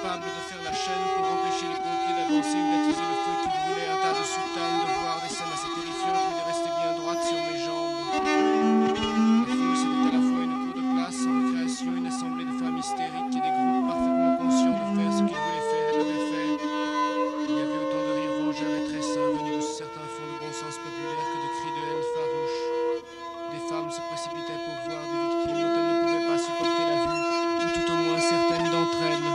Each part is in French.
incapable de faire la chaîne pour empêcher les pompiers d'avancer ou d'attiser le feu qui brûlait un tas de soutanes, de voir des scènes assez terrifiantes, mais de rester bien droite sur mes jambes. La foule, c'était à la fois une cour de place, en récréation, une assemblée de femmes hystériques et des groupes parfaitement conscients de faire ce qu'ils voulaient faire et devaient faire. Il y avait autant de rires vengeurs et tressins venus de certains fonds de bon sens populaire que de cris de haine farouches. Des femmes se précipitaient pour voir des victimes dont elles ne pouvaient pas supporter la vue, ou tout au moins certaines d'entre elles.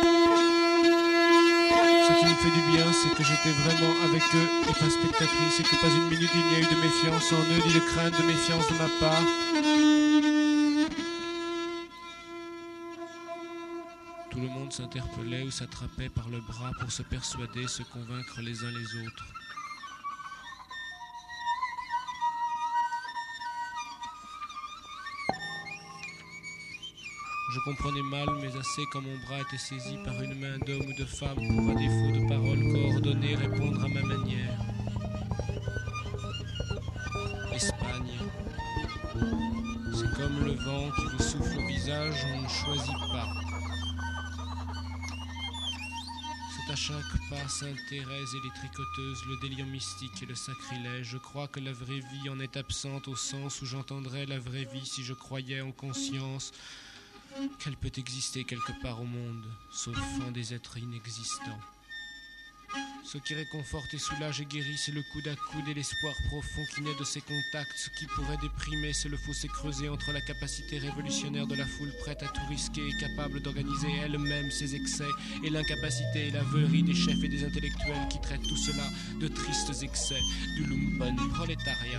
Ce qui me fait du bien, c'est que j'étais vraiment avec eux et pas spectatrice, et que pas une minute il n'y a eu de méfiance en eux, ni de crainte de méfiance de ma part. Tout le monde s'interpellait ou s'attrapait par le bras pour se persuader, se convaincre les uns les autres. Je comprenais mal, mais assez quand mon bras était saisi par une main d'homme ou de femme pour, à défaut de paroles coordonnées, répondre à ma manière. Espagne. C'est comme le vent qui vous souffle au visage, on ne choisit pas. C'est à chaque pas Sainte Thérèse et les tricoteuses, le délire mystique et le sacrilège. Je crois que la vraie vie en est absente au sens où j'entendrais la vraie vie si je croyais en conscience qu'elle peut exister quelque part au monde, sauf en des êtres inexistants. Ce qui réconforte et soulage et guérit, c'est le coude à coude et l'espoir profond qui naît de ces contacts. Ce qui pourrait déprimer, c'est le fossé creusé entre la capacité révolutionnaire de la foule prête à tout risquer et capable d'organiser elle-même ses excès, et l'incapacité et la veulerie des chefs et des intellectuels qui traitent tout cela de tristes excès du lumpen prolétariat.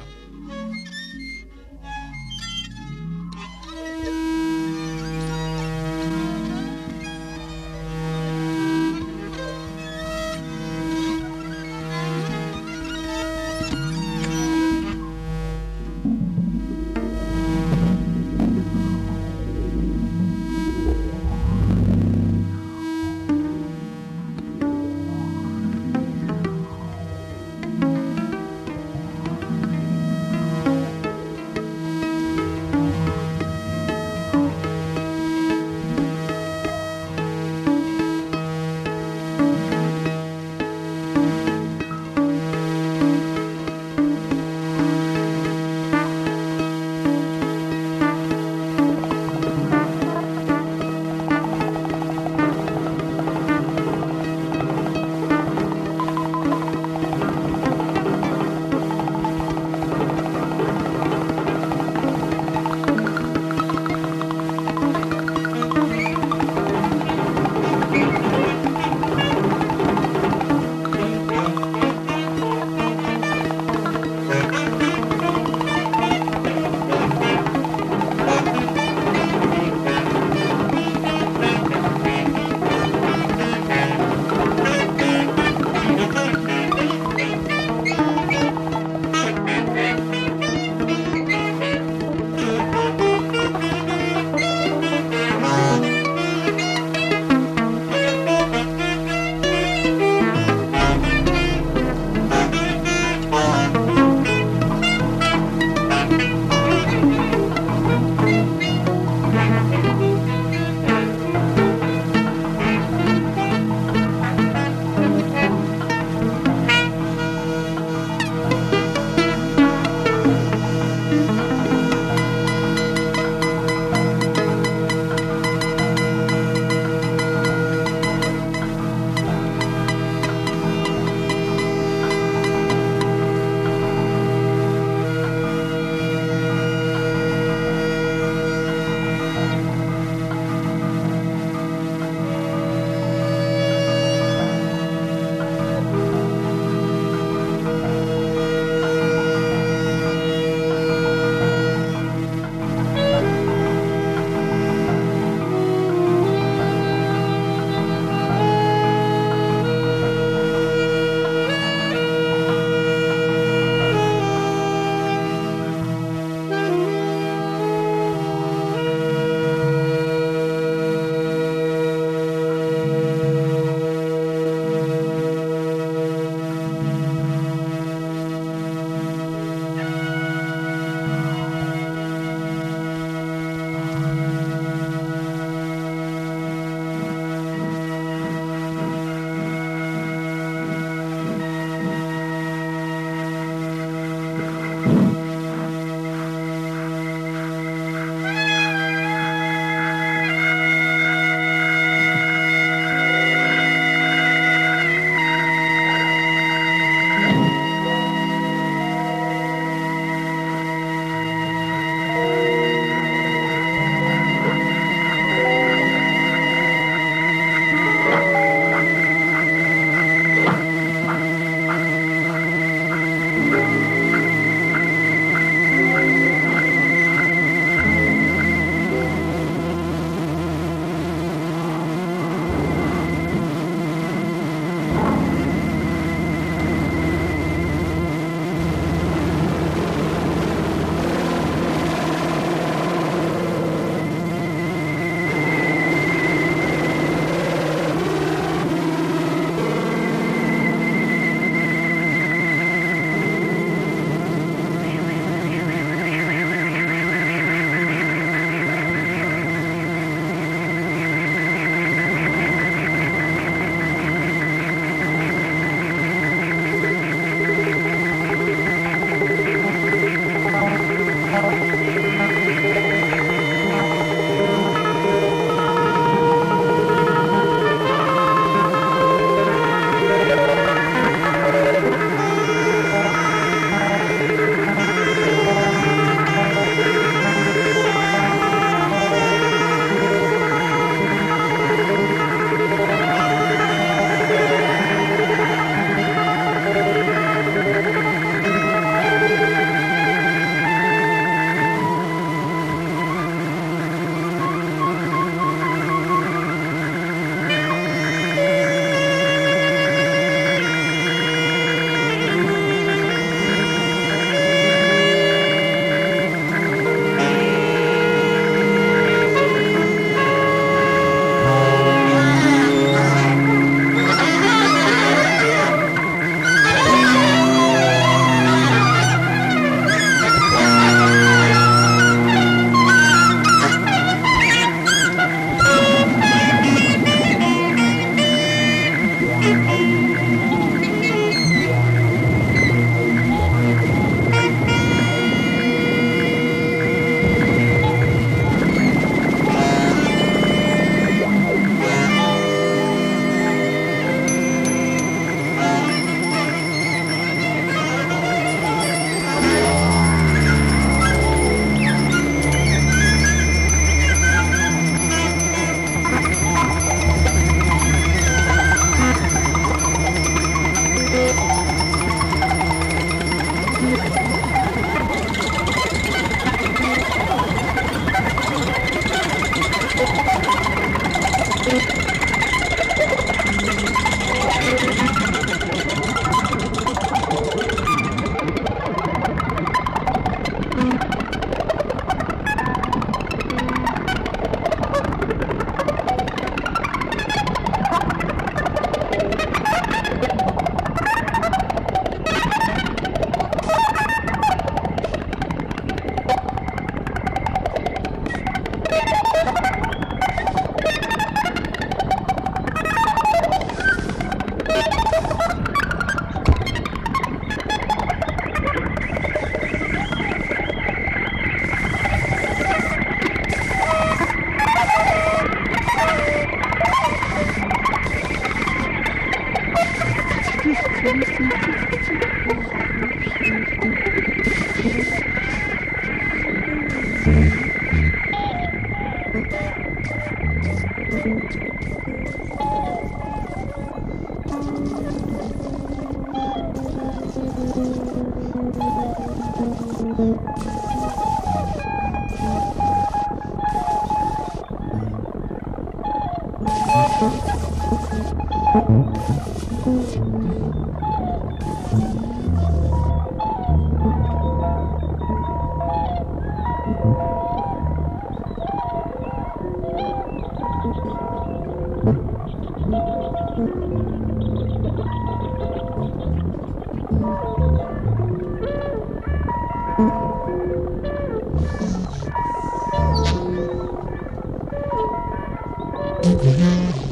Mm-hmm.